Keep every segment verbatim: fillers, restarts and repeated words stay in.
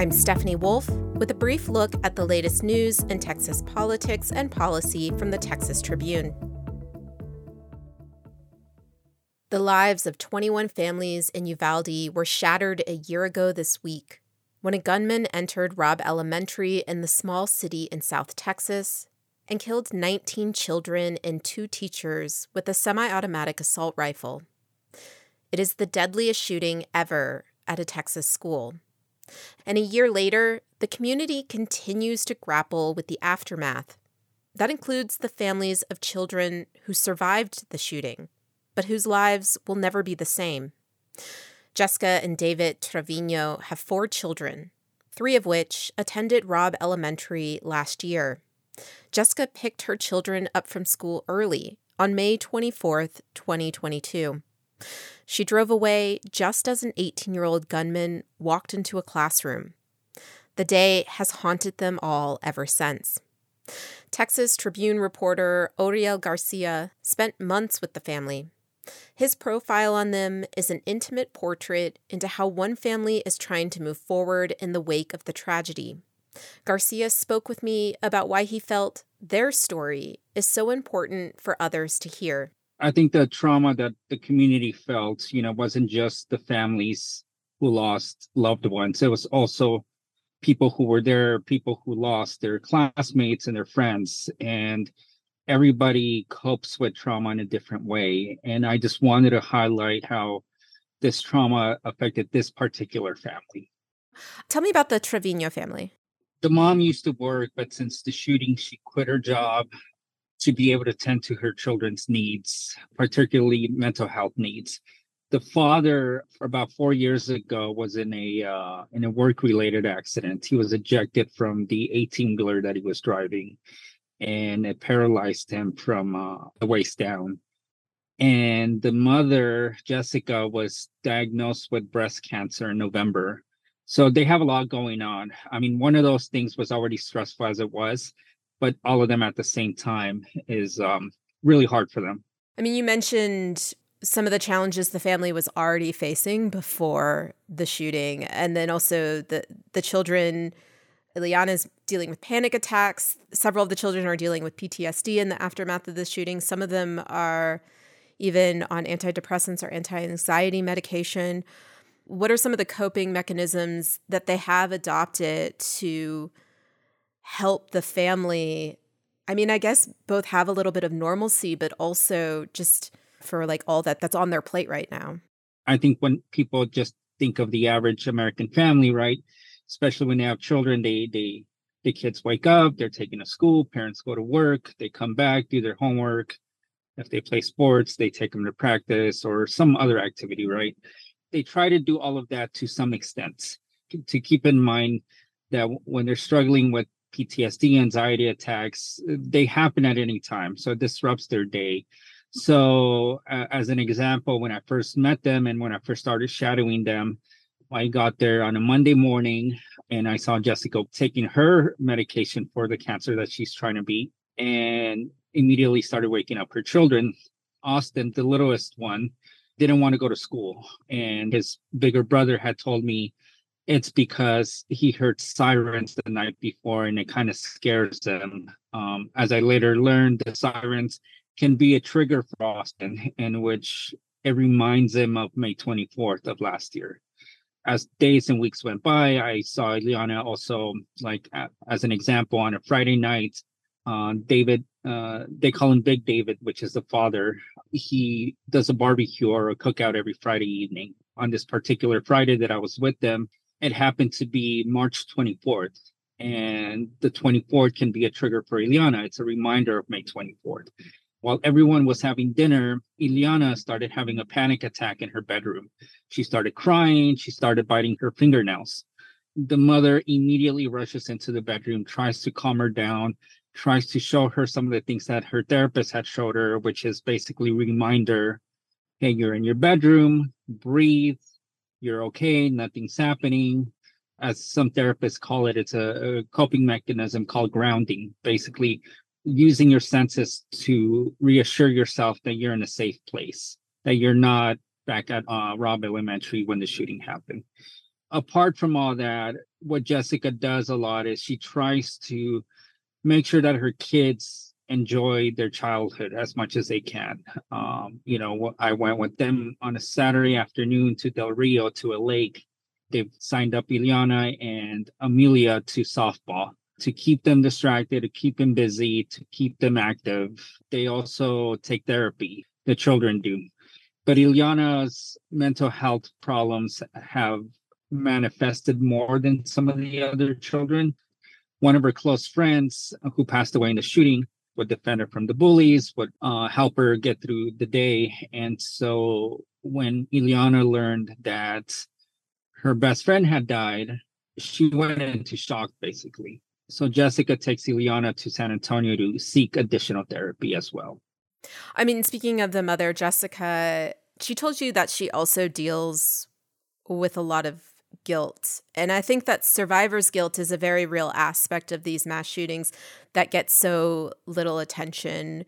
I'm Stephanie Wolf with a brief look at the latest news in Texas politics and policy from the Texas Tribune. The lives of twenty-one families in Uvalde were shattered a year ago this week when a gunman entered Robb Elementary in the small city in South Texas and killed nineteen children and two teachers with a semi-automatic assault rifle. It is the deadliest shooting ever at a Texas school. And a year later, the community continues to grapple with the aftermath. That includes the families of children who survived the shooting, but whose lives will never be the same. Jessica and David Trevino have four children, three of which attended Robb Elementary last year. Jessica picked her children up from school early on May twenty-fourth, twenty twenty-two. She drove away just as an eighteen-year-old gunman walked into a classroom. The day has haunted them all ever since. Texas Tribune reporter Oriel Garcia spent months with the family. His profile on them is an intimate portrait into how one family is trying to move forward in the wake of the tragedy. Garcia spoke with me about why he felt their story is so important for others to hear. I think the trauma that the community felt, you know, wasn't just the families who lost loved ones. It was also people who were there, people who lost their classmates and their friends. And everybody copes with trauma in a different way. And I just wanted to highlight how this trauma affected this particular family. Tell me about the Trevino family. The mom used to work, but since the shooting, she quit her job to be able to tend to her children's needs, particularly mental health needs. The father, about four years ago, was in a uh, in a work-related accident. He was ejected from the eighteen-wheeler that he was driving, and it paralyzed him from uh, the waist down. And the mother, Jessica, was diagnosed with breast cancer in November. So they have a lot going on. I mean, one of those things was already stressful as it was, but all of them at the same time is um, really hard for them. I mean, you mentioned some of the challenges the family was already facing before the shooting, and then also the the children. Ileana's dealing with panic attacks. Several of the children are dealing with P T S D in the aftermath of the shooting. Some of them are even on antidepressants or anti-anxiety medication. What are some of the coping mechanisms that they have adopted to help the family? I mean, I guess both have a little bit of normalcy, but also just for like all that that's on their plate right now. I think when people just think of the average American family, right, especially when they have children, they they the kids wake up, they're taken to school, parents go to work, they come back, do their homework. If they play sports, they take them to practice or some other activity, right? They try to do all of that to some extent, to keep in mind that when they're struggling with P T S D, anxiety attacks, they happen at any time. So it disrupts their day. So uh, as an example, when I first met them and when I first started shadowing them, I got there on a Monday morning and I saw Jessica taking her medication for the cancer that she's trying to beat, and immediately started waking up her children. Austin, the littlest one, didn't want to go to school. And his bigger brother had told me it's because he heard sirens the night before and it kind of scares them. Um, as I later learned, the sirens can be a trigger for Austin, in which it reminds him of May twenty-fourth of last year. As days and weeks went by, I saw Ileana also, like uh, as an example, on a Friday night, uh, David, uh, they call him Big David, which is the father. He does a barbecue or a cookout every Friday evening. On this particular Friday that I was with them, it happened to be March twenty-fourth. And the twenty-fourth can be a trigger for Ileana. It's a reminder of May twenty-fourth. While everyone was having dinner, Ileana started having a panic attack in her bedroom. She started crying. She started biting her fingernails. The mother immediately rushes into the bedroom, tries to calm her down, tries to show her some of the things that her therapist had showed her, which is basically a reminder, hey, you're in your bedroom, breathe, you're okay, nothing's happening. As some therapists call it, it's a, a coping mechanism called grounding, basically using your senses to reassure yourself that you're in a safe place, that you're not back at uh, Robb Elementary when the shooting happened. apart from all that, what Jessica does a lot is she tries to make sure that her kids enjoy their childhood as much as they can. Um, you know, I went with them on a Saturday afternoon to Del Rio to a lake. They've signed up Ileana and Amelia to softball to keep them distracted, to keep them busy, to keep them active. They also take therapy, the children do. But Ileana's mental health problems have manifested more than some of the other children. One of her close friends who passed away in the shooting would defend her from the bullies, would uh, help her get through the day. And so when Ileana learned that her best friend had died, she went into shock, basically. So Jessica takes Ileana to San Antonio to seek additional therapy as well. I mean, speaking of the mother, Jessica, she told you that she also deals with a lot of guilt. And I think that survivor's guilt is a very real aspect of these mass shootings that gets so little attention.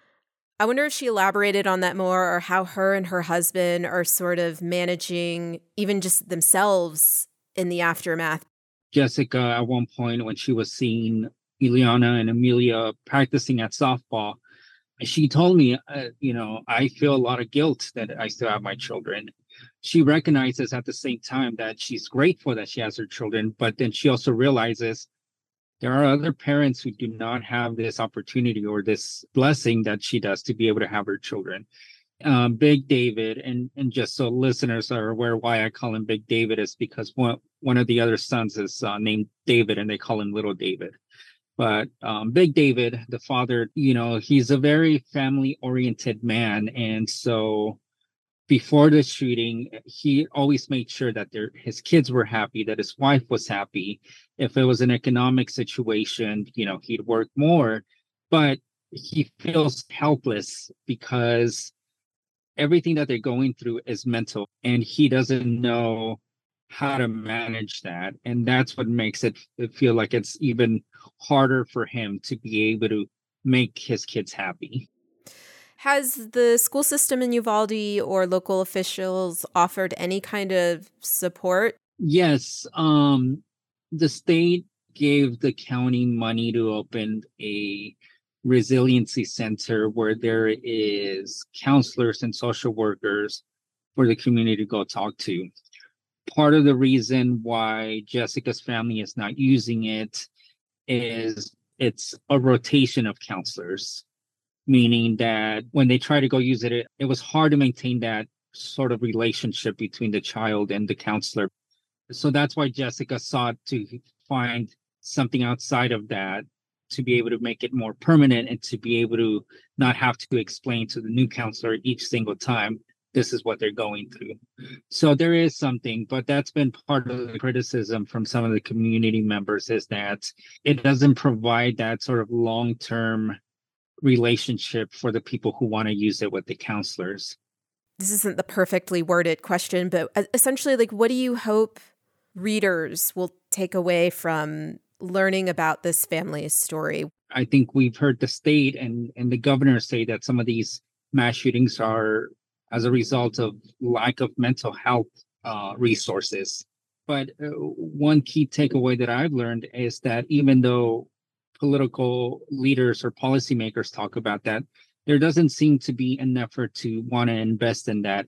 I wonder if she elaborated on that more, or how her and her husband are sort of managing even just themselves in the aftermath. Jessica, at one point when she was seeing Ileana and Amelia practicing at softball, she told me, uh, you know, I feel a lot of guilt that I still have my children. She recognizes at the same time that she's grateful that she has her children, but then she also realizes there are other parents who do not have this opportunity or this blessing that she does to be able to have her children. Um, Big David, and and just so listeners are aware why I call him Big David is because one one of the other sons is uh, named David, and they call him Little David. But um, Big David, the father, you know, he's a very family-oriented man, and so before the shooting, he always made sure that their, his kids were happy, that his wife was happy. If it was an economic situation, you know, he'd work more, but he feels helpless because everything that they're going through is mental, and he doesn't know how to manage that. And that's what makes it feel like it's even harder for him to be able to make his kids happy. Has the school system in Uvalde or local officials offered any kind of support? Yes. Um, the state gave the county money to open a resiliency center where there is counselors and social workers for the community to go talk to. Part of the reason why Jessica's family is not using it is it's a rotation of counselors, meaning that when they try to go use it, it, it was hard to maintain that sort of relationship between the child and the counselor. So that's why Jessica sought to find something outside of that to be able to make it more permanent and to be able to not have to explain to the new counselor each single time this is what they're going through. So there is something, but that's been part of the criticism from some of the community members is that it doesn't provide that sort of long-term relationship for the people who want to use it with the counselors. This isn't the perfectly worded question, but essentially, like, what do you hope readers will take away from learning about this family's story? I think we've heard the state and, and the governor say that some of these mass shootings are as a result of lack of mental health uh, resources. But uh, one key takeaway that I've learned is that even though political leaders or policymakers talk about that, there doesn't seem to be an effort to want to invest in that.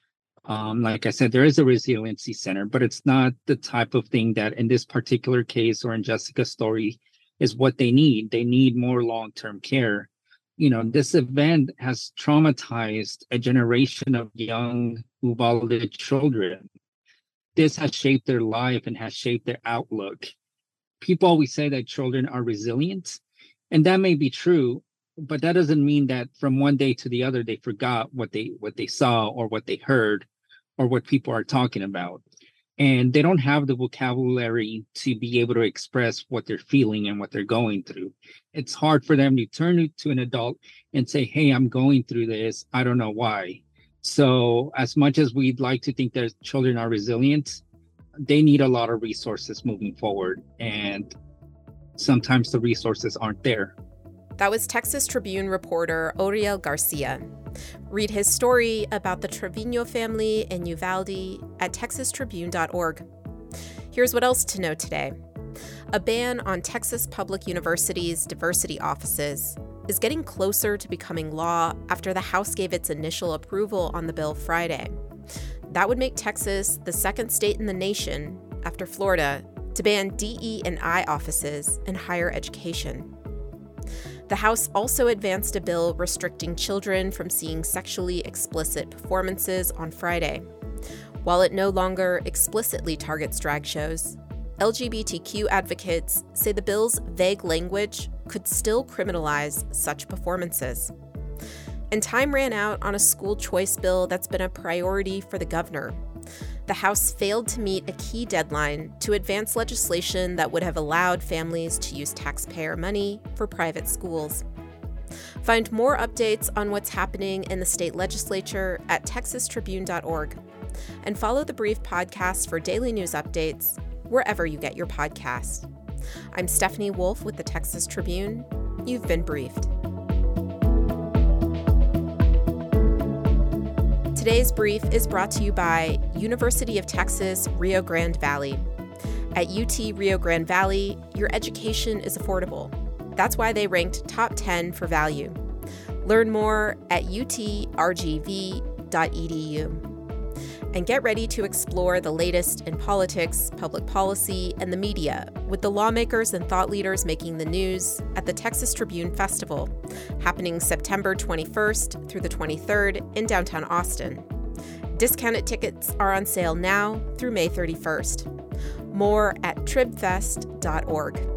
Um, like I said, there is a resiliency center, but it's not the type of thing that in this particular case or in Jessica's story is what they need. They need more long-term care. You know, this event has traumatized a generation of young Uvalde children. This has shaped their life and has shaped their outlook. People always say that children are resilient, and that may be true, but that doesn't mean that from one day to the other they forgot what they what they saw or what they heard or what people are talking about. And they don't have the vocabulary to be able to express what they're feeling and what they're going through. It's hard for them to turn to an adult and say, hey, I'm going through this. I don't know why. So as much as we'd like to think that children are resilient, they need a lot of resources moving forward. And sometimes the resources aren't there. That was Texas Tribune reporter Oriel Garcia. Read his story about the Trevino family in Uvalde at texas tribune dot org. Here's what else to know today. A ban on Texas Public University's diversity offices is getting closer to becoming law after the House gave its initial approval on the bill Friday. That would make Texas the second state in the nation, after Florida, to ban D E and I offices in higher education. The House also advanced a bill restricting children from seeing sexually explicit performances on Friday. While it no longer explicitly targets drag shows, L G B T Q advocates say the bill's vague language could still criminalize such performances. And time ran out on a school choice bill that's been a priority for the governor. The House failed to meet a key deadline to advance legislation that would have allowed families to use taxpayer money for private schools. Find more updates on what's happening in the state legislature at texas tribune dot org. And follow the Brief podcast for daily news updates wherever you get your podcasts. I'm Stephanie Wolf with the Texas Tribune. You've been briefed. Today's brief is brought to you by University of Texas, Rio Grande Valley. At U T Rio Grande Valley, your education is affordable. That's why they ranked top ten for value. Learn more at u t r g v dot e d u. And get ready to explore the latest in politics, public policy, and the media with the lawmakers and thought leaders making the news at the Texas Tribune Festival, happening September twenty-first through the twenty-third in downtown Austin. Discounted tickets are on sale now through May thirty-first. More at trib fest dot org.